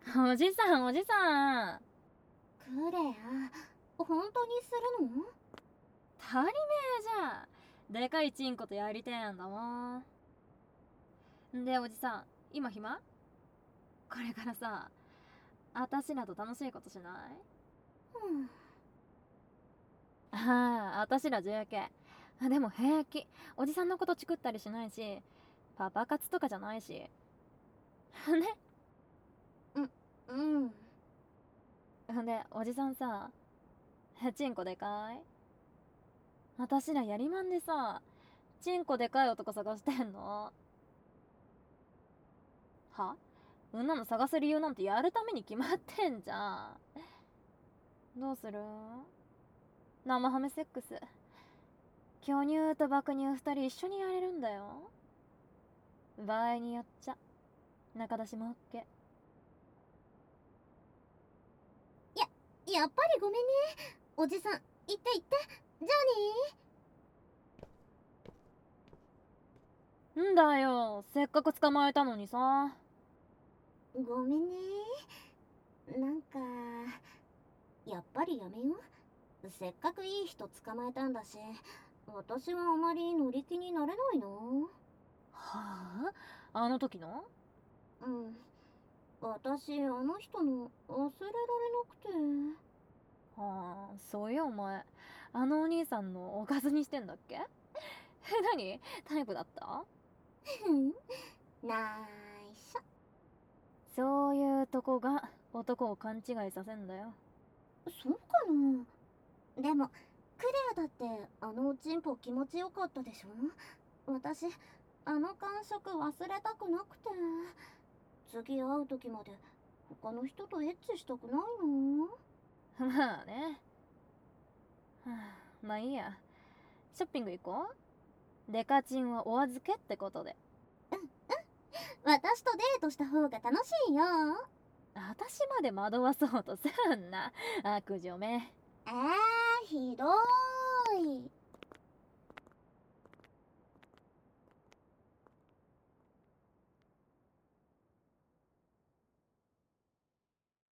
おじさん、おじさん。 クレア、本当にするの？ 足りねえじゃん。でかいチンコとやりてえんだもん。で、おじさん、今暇？これからさ、あたしらと楽しいことしない？ うん。 あたしらJK。でも平気。おじさんのことチクったりしないし、パパ活とかじゃないし。ね。 うん。 で、おじさんさ、チンコでかい？あたしらやりまんでさ、チンコでかい男探してんの。は？うんなの探す理由なんてやるために決まってんじゃん。どうする？生ハメセックス。巨乳と爆乳二人一緒にやれるんだよ。場合によっちゃ中出しも OK。 やっぱりごめんね。おじさん、行って行って。じゃんだよ、せっかく捕まえたのにさ。 あね。ごめんね。なんか、やっぱりやめよう。せっかくいい人捕まえたんだし、私はあまり乗り気になれないな。 はあ、あの時の？ うん。私、あの人の忘れられなくて。 はあ、そういやお前、あのお兄さんのおかずにしてんだっけ？何タイプだった？ ないしょ。 そういうとこが男を勘違いさせんだよ。 そうかな。でも、クレアだってあのおちんぽ気持ちよかったでしょ？私、あの感触忘れたくなくて。次会う時まで他の人とエッチしたくないの？ まあね。はあ、まあいいや。ショッピング行こう。デカチンはお預けってことで。 私とデートした方が楽しいよ。 私まで惑わそうとすんな、悪女め。 ひどー